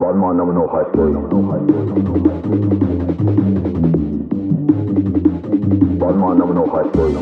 Bad man never know high school. Bad man never know high school.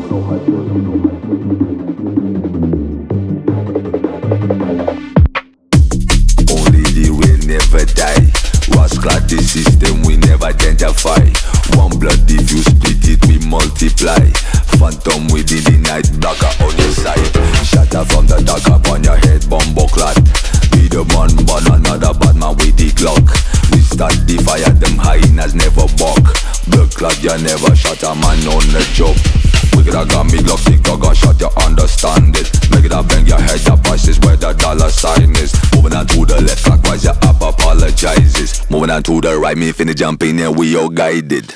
Only the will never die. Rascal the system we never identify. One blood if you split it we multiply. Phantom within the night, blacker on your side. Shatter from the dark up on your head, bombo clot. Be the man, but another bad man with the Glock. We start the fire, them hyenas never buck. Blood clot, you never shot a man on the job. We got gun, me Glock, tick dog, gun shot, you understand it. Make it a bang your head, your price is where the dollar sign is. Moving on to the left, clockwise, your up apologizes. Moving on to the right, me finna jump in and we all guided.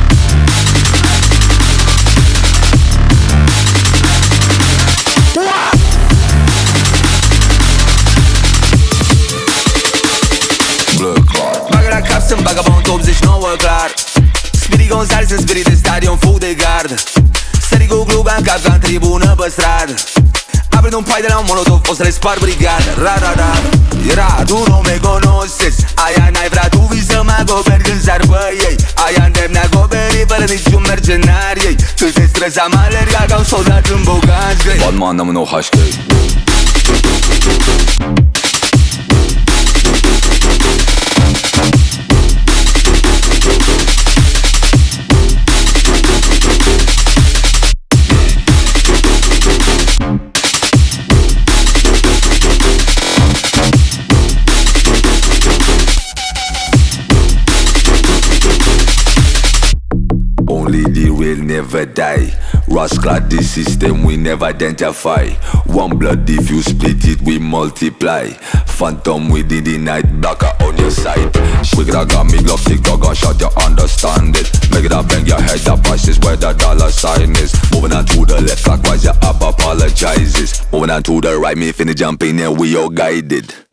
Bagă cap sunt vagabond 89 clar. Spiri Gonzales în spirit de stadion, fug de gard. Sări cu gluga în cap ca în tribună pe stradă. Aprind un pai de la un molotov, o să le spar brigada. Ra-ra-ra, era, tu nu me conoces. Aia n-ai vrea, tu vii să mă acoperi când sar pe ei. Aia îndemn acoperi fără niciun mercenar ei. Când te stresa mă alerga ca un soldat în bogați grei. Bad man, I'm no HK. Only the real never die. Rascal the system we never identify. One blood if you split it we multiply. Phantom within the night, blacker on your side. We got gun, me Glock, tick dog, gun shot, you understand it. Make it a bang your head, the price is where the dollar sign is. Moving on to the left, clockwise, your up apologizes. Moving on to the right, me finna jump in and we all guided.